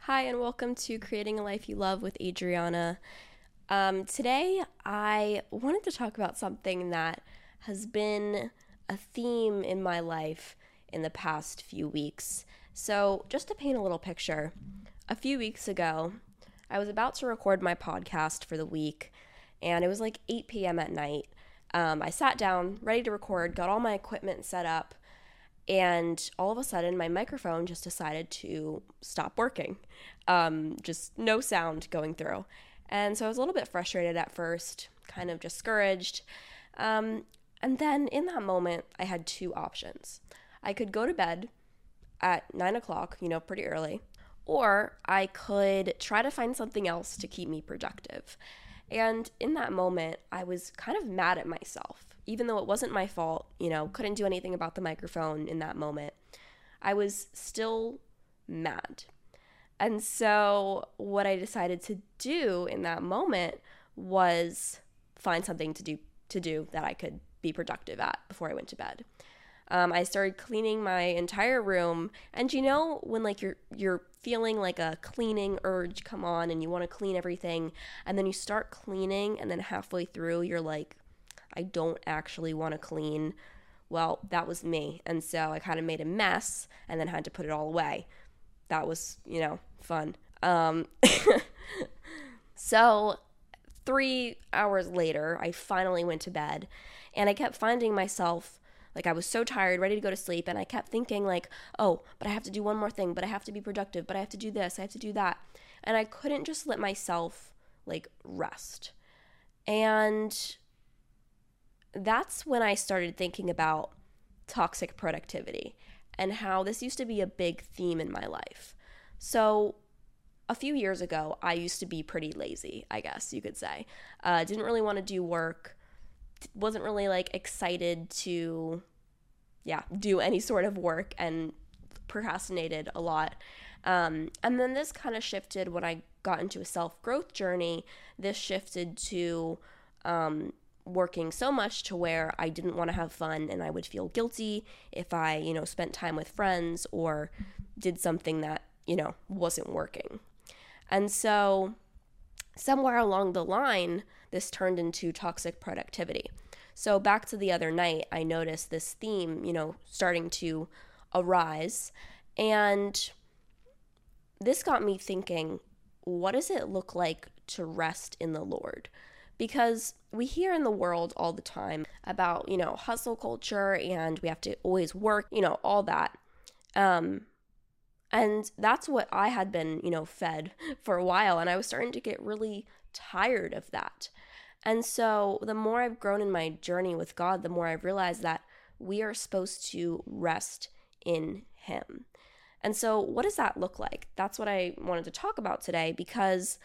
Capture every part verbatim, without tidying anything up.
Hi, and welcome to Creating a Life You Love with Adriana. Um, today, I wanted to talk about something that has been a theme in my life in the past few weeks. So, just to paint a little picture, a few weeks ago, I was about to record my podcast for the week, and it was like eight p.m. at night. Um, I sat down, ready to record, got all my equipment set up, and all of a sudden, my microphone just decided to stop working. Um, just no sound going through. And so I was a little bit frustrated at first, kind of discouraged. Um, and then in that moment, I had two options. I could go to bed at nine o'clock, you know, pretty early, or I could try to find something else to keep me productive. And in that moment, I was kind of mad at myself. Even though it wasn't my fault, you know, couldn't do anything about the microphone in that moment, I was still mad. And so what I decided to do in that moment was find something to do to do that I could be productive at before I went to bed. Um, I started cleaning my entire room, and you know when like you're you're feeling like a cleaning urge come on, and you want to clean everything, and then you start cleaning, and then halfway through you're like, I don't actually want to clean. Well, that was me, and so I kind of made a mess, and then had to put it all away. That was, you know, fun. Um, so three hours later, I finally went to bed, and I kept finding myself. Like, I was so tired, ready to go to sleep, and I kept thinking, like, oh, but I have to do one more thing, but I have to be productive, but I have to do this, I have to do that. And I couldn't just let myself, like, rest. And that's when I started thinking about toxic productivity and how this used to be a big theme in my life. So a few years ago, I used to be pretty lazy, I guess you could say. Uh, didn't really want to do work. Wasn't really like excited to, yeah, do any sort of work, and procrastinated a lot. Um, and then this kind of shifted when I got into a self-growth journey. This shifted to um, working so much to where I didn't want to have fun, and I would feel guilty if I, you know, spent time with friends or did something that, you know, wasn't working. And so somewhere along the line, this turned into toxic productivity. So back to the other night, I noticed this theme, you know, starting to arise. And this got me thinking, what does it look like to rest in the Lord? Because we hear in the world all the time about, you know, hustle culture, and we have to always work, you know, all that. Um, and that's what I had been, you know, fed for a while. And I was starting to get really tired of that. And so the more I've grown in my journey with God, the more I've realized that we are supposed to rest in Him. And so what does that look like? That's what I wanted to talk about today, because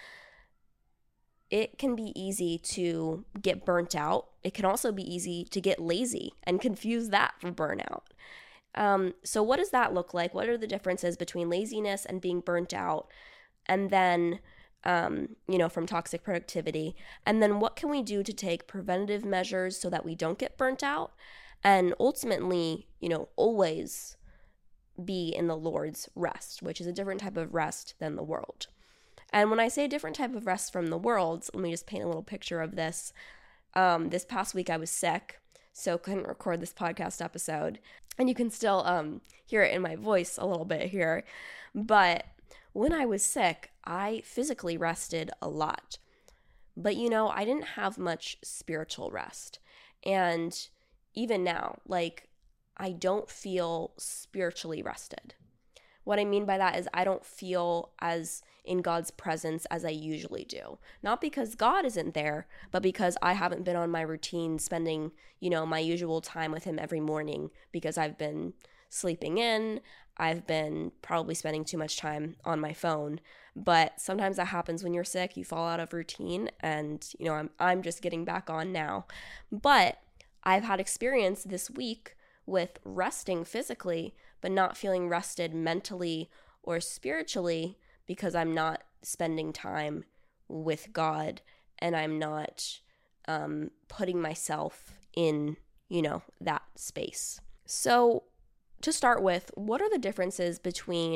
it can be easy to get burnt out. It can also be easy to get lazy and confuse that for burnout. Um, so what does that look like? What are the differences between laziness and being burnt out? And then Um, you know, from toxic productivity? And then what can we do to take preventative measures so that we don't get burnt out? And ultimately, you know, always be in the Lord's rest, which is a different type of rest than the world. And when I say a different type of rest from the world, let me just paint a little picture of this. Um, this past week I was sick, so couldn't record this podcast episode. And you can still um, hear it in my voice a little bit here. But when I was sick, I physically rested a lot. But, you know, I didn't have much spiritual rest. And even now, like, I don't feel spiritually rested. What I mean by that is I don't feel as in God's presence as I usually do. Not because God isn't there, but because I haven't been on my routine spending, you know, my usual time with Him every morning, because I've been sleeping in. I've been probably spending too much time on my phone. But sometimes that happens when you're sick. You fall out of routine, and, you know, I'm I'm just getting back on now. But I've had experience this week with resting physically, but not feeling rested mentally or spiritually, because I'm not spending time with God, and I'm not um, putting myself in, you know, that space. So to start with, what are the differences between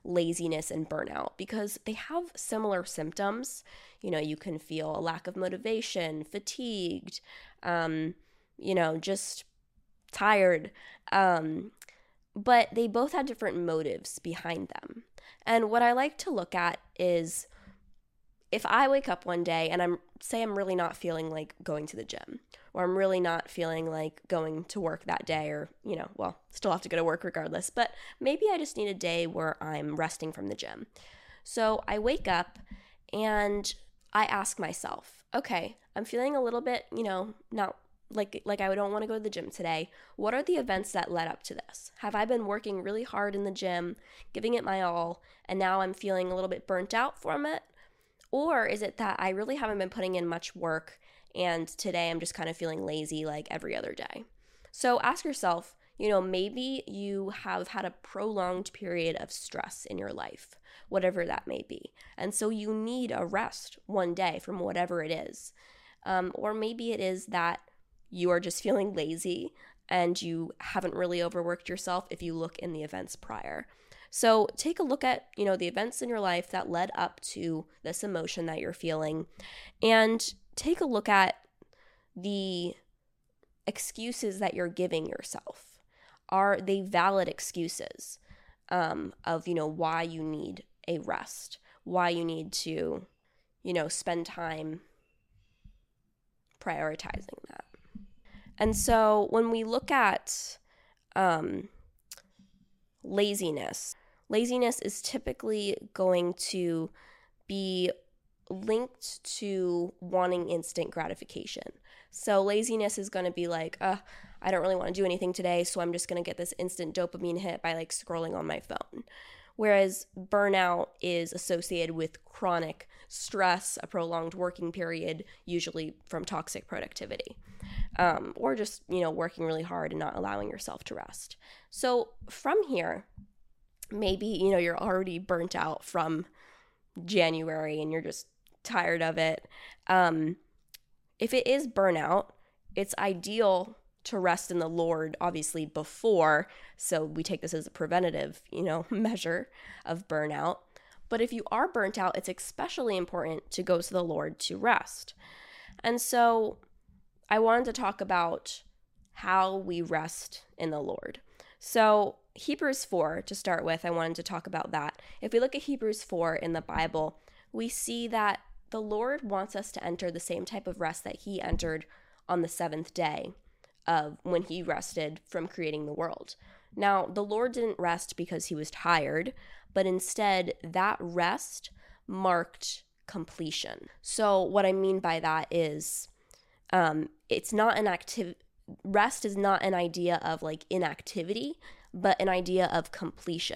laziness and burnout because they have similar symptoms. You know, you can feel a lack of motivation, fatigued, um, you know, just tired. Um, but they both had different motives behind them. And what I like to look at is if I wake up one day and I'm say I'm really not feeling like going to the gym, or I'm really not feeling like going to work that day, or, you know, well, still have to go to work regardless, but maybe I just need a day where I'm resting from the gym. So I wake up and I ask myself, okay, I'm feeling a little bit, you know, not like like I don't want to go to the gym today. What are the events that led up to this? Have I been working really hard in the gym, giving it my all, and now I'm feeling a little bit burnt out from it? Or is it that I really haven't been putting in much work and today I'm just kind of feeling lazy like every other day? So ask yourself, you know, maybe you have had a prolonged period of stress in your life, whatever that may be. And so you need a rest one day from whatever it is. Um, or maybe it is that you are just feeling lazy and you haven't really overworked yourself if you look in the events prior. So take a look at, you know, the events in your life that led up to this emotion that you're feeling, and take a look at the excuses that you're giving yourself. Are they valid excuses um, of, you know, why you need a rest, why you need to, you know, spend time prioritizing that? And so when we look at um, laziness, laziness is typically going to be linked to wanting instant gratification. So laziness is going to be like, uh, I don't really want to do anything today, so I'm just going to get this instant dopamine hit by like scrolling on my phone. Whereas burnout is associated with chronic stress, a prolonged working period, usually from toxic productivity, um, or just, you know, working really hard and not allowing yourself to rest. So from here, maybe, you know, you're already burnt out from January and you're just tired of it. Um, if it is burnout, it's ideal to rest in the Lord, obviously, before. So we take this as a preventative, you know, measure of burnout. But if you are burnt out, it's especially important to go to the Lord to rest. And so I wanted to talk about how we rest in the Lord. So Hebrews four, to start with, I wanted to talk about that. If we look at Hebrews four in the Bible, we see that the Lord wants us to enter the same type of rest that he entered on the seventh day of when he rested from creating the world. Now, the Lord didn't rest because he was tired, but instead that rest marked completion. So what I mean by that is um, it's not an active rest is not an idea of like inactivity, but an idea of completion.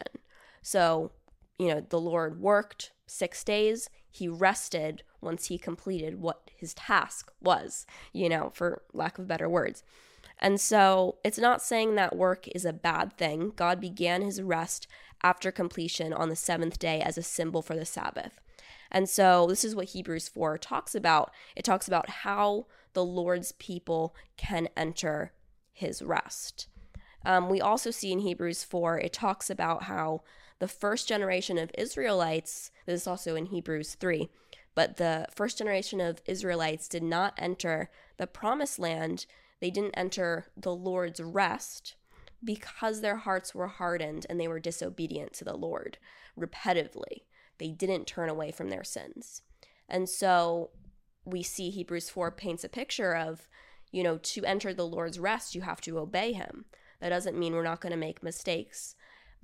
So, you know, the Lord worked six days. He rested once he completed what his task was, you know, for lack of better words. And so it's not saying that work is a bad thing. God began his rest after completion on the seventh day as a symbol for the Sabbath. And so this is what Hebrews four talks about. It talks about how the Lord's people can enter his rest. Um, we also see in Hebrews four, it talks about how the first generation of Israelites, this is also in Hebrews three, but the first generation of Israelites did not enter the promised land. They didn't enter the Lord's rest because their hearts were hardened and they were disobedient to the Lord repetitively. They didn't turn away from their sins. And so we see Hebrews four paints a picture of, you know, to enter the Lord's rest, you have to obey him. That doesn't mean we're not going to make mistakes,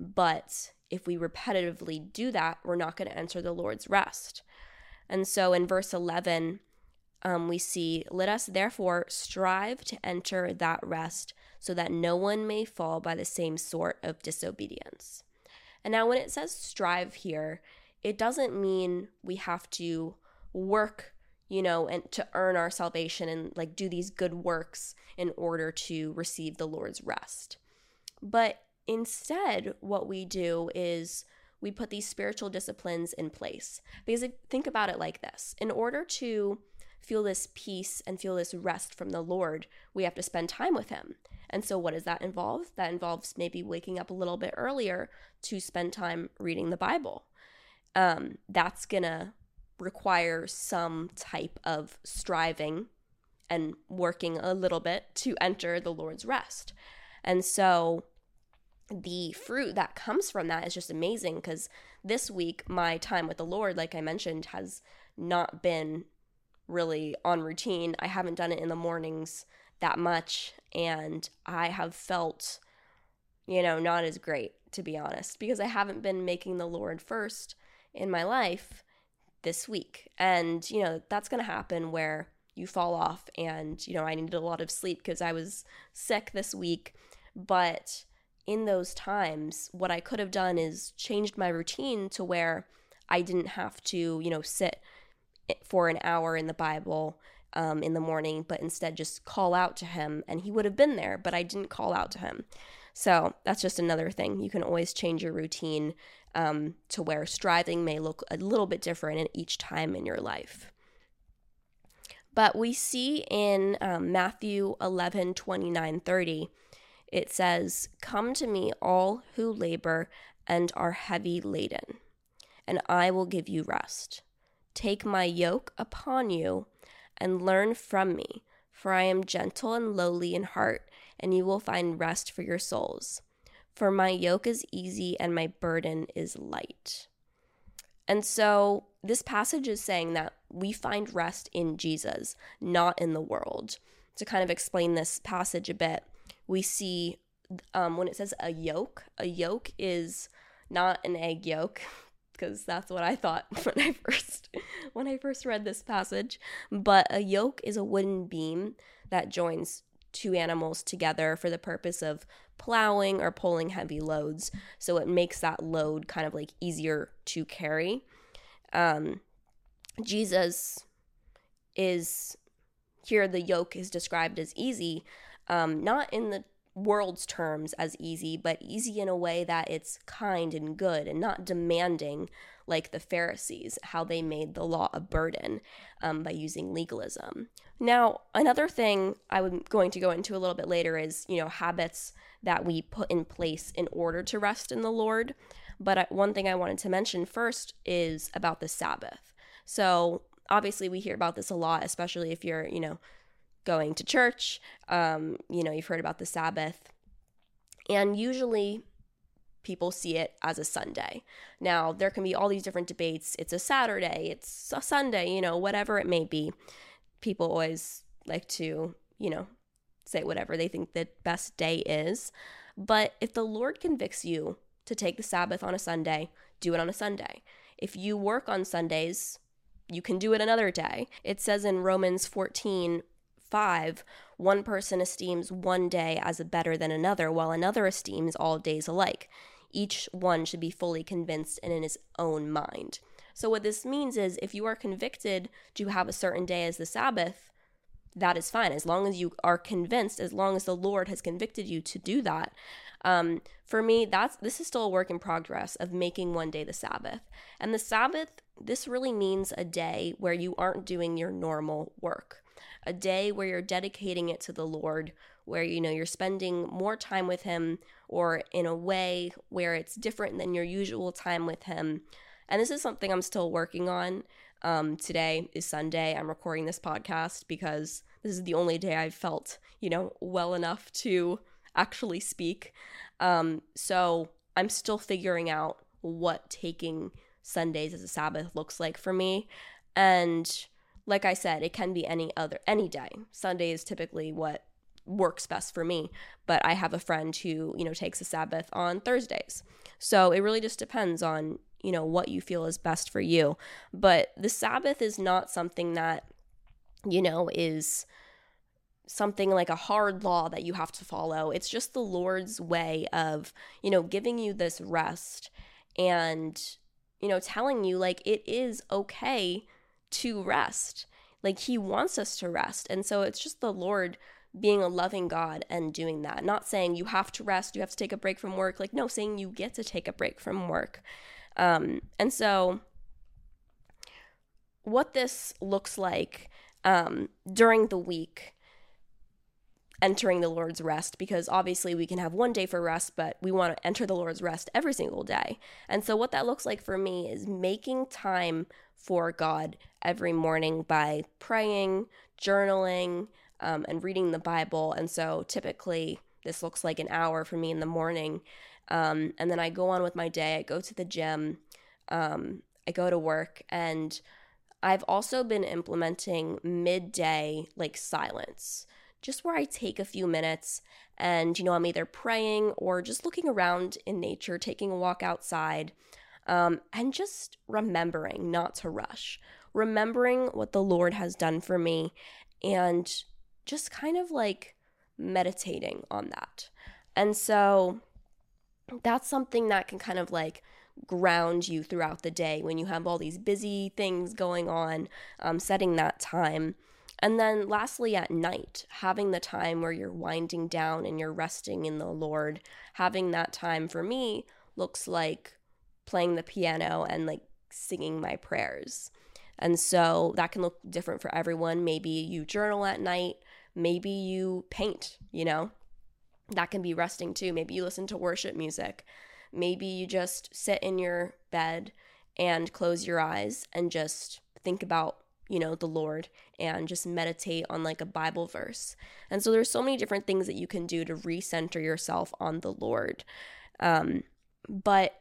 but if we repetitively do that, we're not going to enter the Lord's rest. And so in verse eleven, um, we see, let us therefore strive to enter that rest so that no one may fall by the same sort of disobedience. And now when it says strive here, it doesn't mean we have to work, you know, and to earn our salvation and like do these good works in order to receive the Lord's rest. But instead, what we do is we put these spiritual disciplines in place. Because think about it like this. In order to feel this peace and feel this rest from the Lord, we have to spend time with him. And so what does that involve? That involves maybe waking up a little bit earlier to spend time reading the Bible. Um, that's going to require some type of striving and working a little bit to enter the Lord's rest. And so the fruit that comes from that is just amazing, because this week, my time with the Lord, like I mentioned, has not been really on routine. I haven't done it in the mornings that much, and I have felt, you know, not as great, to be honest, because I haven't been making the Lord first in my life this week. And, you know, that's going to happen where you fall off, and, you know, I needed a lot of sleep because I was sick this week. But in those times, what I could have done is changed my routine to where I didn't have to, you know, sit for an hour in the Bible um, in the morning, but instead just call out to him, and he would have been there, but I didn't call out to him. So that's just another thing. You can always change your routine um, to where striving may look a little bit different at each time in your life. But we see in um, Matthew eleven, twenty-nine, thirty, it says, "Come to me, all who labor and are heavy laden, and I will give you rest. Take my yoke upon you and learn from me, for I am gentle and lowly in heart, and you will find rest for your souls. For my yoke is easy and my burden is light." And so this passage is saying that we find rest in Jesus, not in the world. To kind of explain this passage a bit, we see um, when it says a yoke, a yoke is not an egg yolk, because that's what I thought when I first when I first read this passage. But a yoke is a wooden beam that joins two animals together for the purpose of plowing or pulling heavy loads. So it makes that load kind of like easier to carry. Um, Jesus is here, the yoke is described as easy, um, not in the world's terms as easy, but easy in a way that it's kind and good and not demanding like the Pharisees, how they made the law a burden um, by using legalism. Now, another thing I'm going to go into a little bit later is, you know, habits that we put in place in order to rest in the Lord. But one thing I wanted to mention first is about the Sabbath. So obviously we hear about this a lot, especially if you're, you know, going to church. Um, you know, you've heard about the Sabbath. And usually people see it as a Sunday. Now, there can be all these different debates. It's a Saturday, it's a Sunday, you know, whatever it may be. People always like to, you know, say whatever they think the best day is. But if the Lord convicts you to take the Sabbath on a Sunday, do it on a Sunday. If you work on Sundays, you can do it another day. It says in Romans fourteen five, one person esteems one day as better than another, while another esteems all days alike. Each one should be fully convinced and in his own mind. So what this means is if you are convicted to have a certain day as the Sabbath, that is fine, as long as you are convinced, as long as the Lord has convicted you to do that. Um, for me, that's this is still a work in progress of making one day the Sabbath. And the Sabbath, this really means a day where you aren't doing your normal work, a day where you're dedicating it to the Lord, where, you know, you're spending more time with him, or in a way where it's different than your usual time with him. And this is something I'm still working on. Um, today is Sunday. I'm recording this podcast because this is the only day I've felt, you know, well enough to actually speak. Um, so I'm still figuring out what taking Sundays as a Sabbath looks like for me. And like I said, it can be any other, any day. Sunday is typically what works best for me. But I have a friend who, you know, takes a Sabbath on Thursdays. So it really just depends on, you know, what you feel is best for you. But the Sabbath is not something that, you know, is something like a hard law that you have to follow. It's just the Lord's way of, you know, giving you this rest and, you know, telling you like it is okay to rest. Like he wants us to rest. And so it's just the Lord being a loving God and doing that. Not saying you have to rest, you have to take a break from work. Like, no, saying you get to take a break from work. Um, and so what this looks like um, during the week, entering the Lord's rest, because obviously we can have one day for rest, but we want to enter the Lord's rest every single day. And so what that looks like for me is making time for God every morning by praying, journaling, um, and reading the Bible. And so typically this looks like an hour for me in the morning. Um, and then I go on with my day. I go to the gym. Um, I go to work. And I've also been implementing midday like silence, just where I take a few minutes and, you know, I'm either praying or just looking around in nature, taking a walk outside, um, and just remembering not to rush, remembering what the Lord has done for me, and just kind of like meditating on that. And so that's something that can kind of like ground you throughout the day when you have all these busy things going on, um, setting that time. And then lastly, at night, having the time where you're winding down and you're resting in the Lord, having that time for me looks like playing the piano and like singing my prayers. And so that can look different for everyone. Maybe you journal at night, maybe you paint, you know, that can be resting too. Maybe you listen to worship music. Maybe you just sit in your bed and close your eyes and just think about, you know, the Lord, and just meditate on like a Bible verse. And so there's so many different things that you can do to recenter yourself on the Lord. Um, but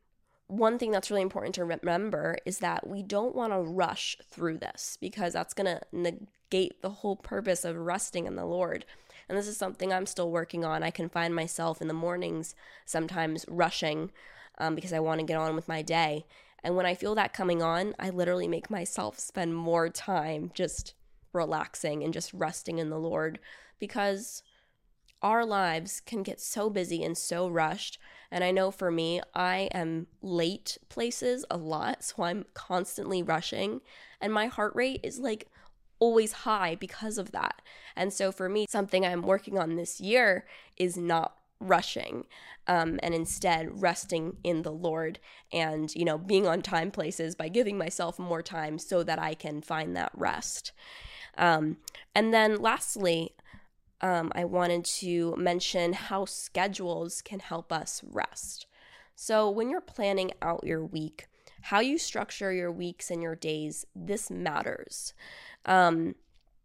one thing that's really important to remember is that we don't want to rush through this, because that's going to negate the whole purpose of resting in the Lord. And this is something I'm still working on. I can find myself in the mornings sometimes rushing um, because I want to get on with my day. And when I feel that coming on, I literally make myself spend more time just relaxing and just resting in the Lord, because our lives can get so busy and so rushed. And I know for me, I am late places a lot, so I'm constantly rushing, and my heart rate is like always high because of that. And so for me, something I'm working on this year is not rushing, um, and instead resting in the Lord, and, you know, being on time places by giving myself more time so that I can find that rest. Um, and then lastly, um, I wanted to mention how schedules can help us rest. So when you're planning out your week, how you structure your weeks and your days, this matters. Um,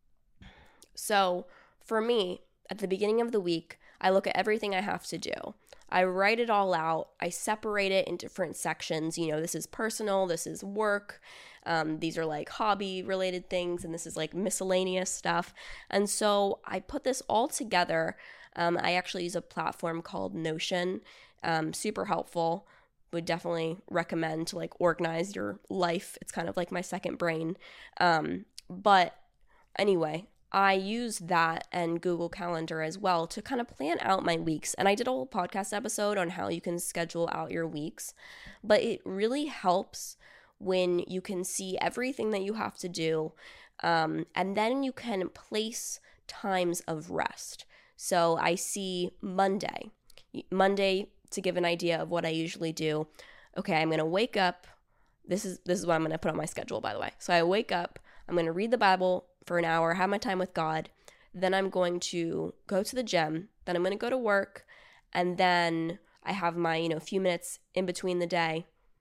so for me, at the beginning of the week, I look at everything I have to do. I write it all out. I separate it in different sections. You know, this is personal, this is work, um, these are like hobby related things, and this is like miscellaneous stuff. And so I put this all together. Um, I actually use a platform called Notion. Um, super helpful. Would definitely recommend to like organize your life. It's kind of like my second brain. Um, but anyway, I use that and Google Calendar as well to kind of plan out my weeks. And I did a whole podcast episode on how you can schedule out your weeks. But it really helps when you can see everything that you have to do. Um, and then you can place times of rest. So I see Monday. Monday, to give an idea of what I usually do. Okay, I'm going to wake up. This is this is what I'm going to put on my schedule, by the way. So I wake up. I'm going to read the Bible for an hour, have my time with God. Then I'm going to go to the gym. Then I'm going to go to work. And then I have my, you know, few minutes in between the day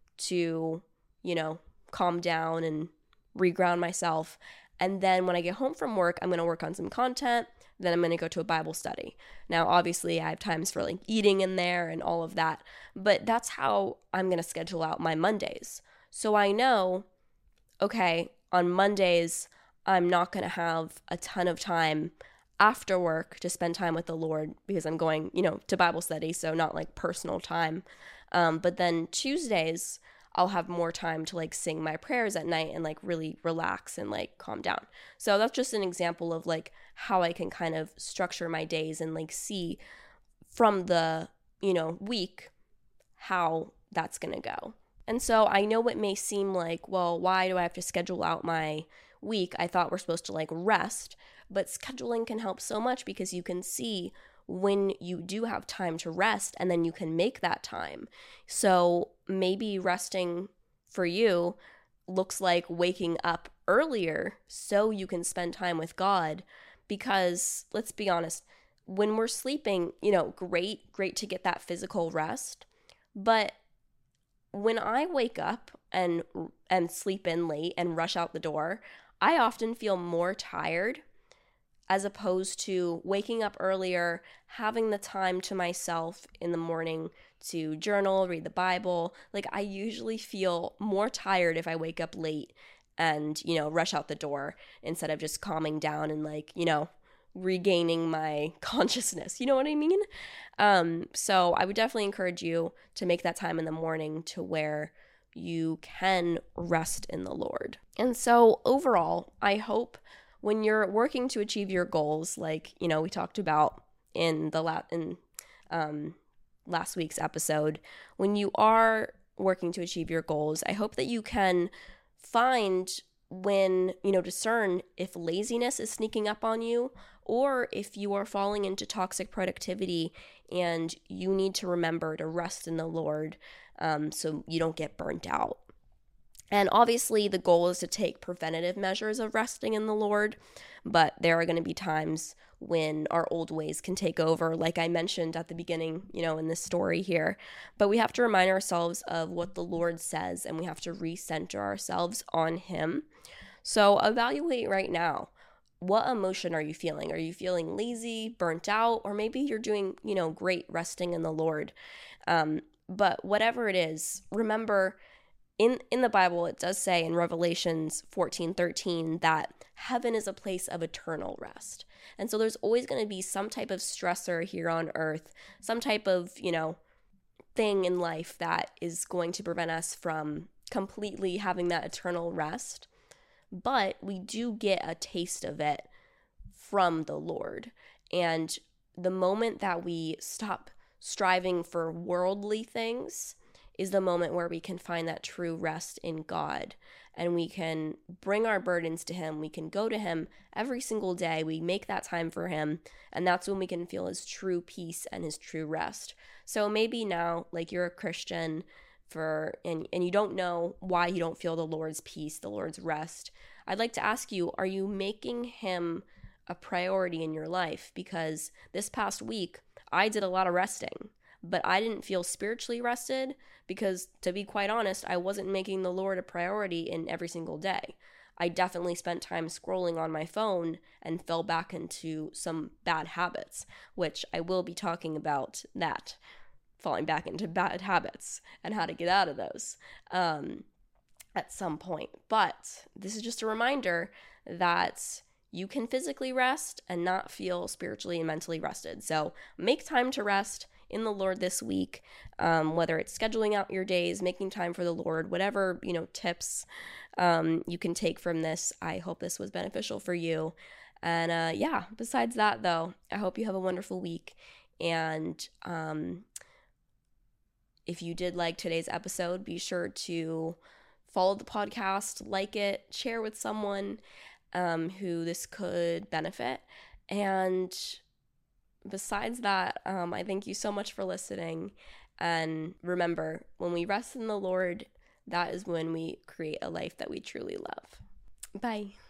to, you know, calm down and reground myself. And then when I get home from work, I'm going to work on some content. Then I'm going to go to a Bible study. Now, obviously, I have times for like eating in there and all of that. But that's how I'm going to schedule out my Mondays. So I know, okay, on Mondays, I'm not going to have a ton of time after work to spend time with the Lord, because I'm going, you know, to Bible study, so not like personal time. Um, but then Tuesdays, I'll have more time to like sing my prayers at night and like really relax and like calm down. So that's just an example of like how I can kind of structure my days and like see from the, you know, week how that's going to go. And so I know it may seem like, well, why do I have to schedule out my week? I thought we're supposed to like rest, but scheduling can help so much, because you can see when you do have time to rest, and then you can make that time. So maybe resting for you looks like waking up earlier so you can spend time with God. Because let's be honest, when we're sleeping, you know, great, great to get that physical rest. But when I wake up and and sleep in late and rush out the door, I often feel more tired as opposed to waking up earlier, having the time to myself in the morning to journal, read the Bible. Like, I usually feel more tired if I wake up late and, you know, rush out the door instead of just calming down and, like, you know, regaining my consciousness. You know what I mean? Um, so I would definitely encourage you to make that time in the morning to where you can rest in the Lord. And so overall, I hope when you're working to achieve your goals, like, you know, we talked about in the la- in um, last week's episode, when you are working to achieve your goals, I hope that you can find when, you know, discern if laziness is sneaking up on you or if you are falling into toxic productivity and you need to remember to rest in the Lord um, so you don't get burnt out. And obviously the goal is to take preventative measures of resting in the Lord, but there are going to be times when our old ways can take over, like I mentioned at the beginning, you know, in this story here. But we have to remind ourselves of what the Lord says, and we have to recenter ourselves on Him. So evaluate right now. What emotion are you feeling? Are you feeling lazy, burnt out, or maybe you're doing, you know, great resting in the Lord? Um, but whatever it is, remember, In in the Bible, it does say in Revelations fourteen thirteen that heaven is a place of eternal rest. And so there's always going to be some type of stressor here on earth, some type of, you know, thing in life that is going to prevent us from completely having that eternal rest. But we do get a taste of it from the Lord. And the moment that we stop striving for worldly things is the moment where we can find that true rest in God, and we can bring our burdens to Him. We can go to Him every single day. We make that time for Him, and that's when we can feel His true peace and His true rest. So maybe now, like, you're a Christian for and, and you don't know why you don't feel the Lord's peace, the Lord's rest. I'd like to ask you, are you making Him a priority in your life? Because this past week, I did a lot of resting, but I didn't feel spiritually rested because, to be quite honest, I wasn't making the Lord a priority in every single day. I definitely spent time scrolling on my phone and fell back into some bad habits, which I will be talking about that, falling back into bad habits and how to get out of those um, at some point. But this is just a reminder that you can physically rest and not feel spiritually and mentally rested. So make time to rest in the Lord this week, um, whether it's scheduling out your days, making time for the Lord, whatever, you know, tips um, you can take from this. I hope this was beneficial for you. And uh, yeah, besides that, though, I hope you have a wonderful week. And um, if you did like today's episode, be sure to follow the podcast, like it, share with someone um, who this could benefit. And besides that, um, I thank you so much for listening. And remember, when we rest in the Lord, that is when we create a life that we truly love. Bye.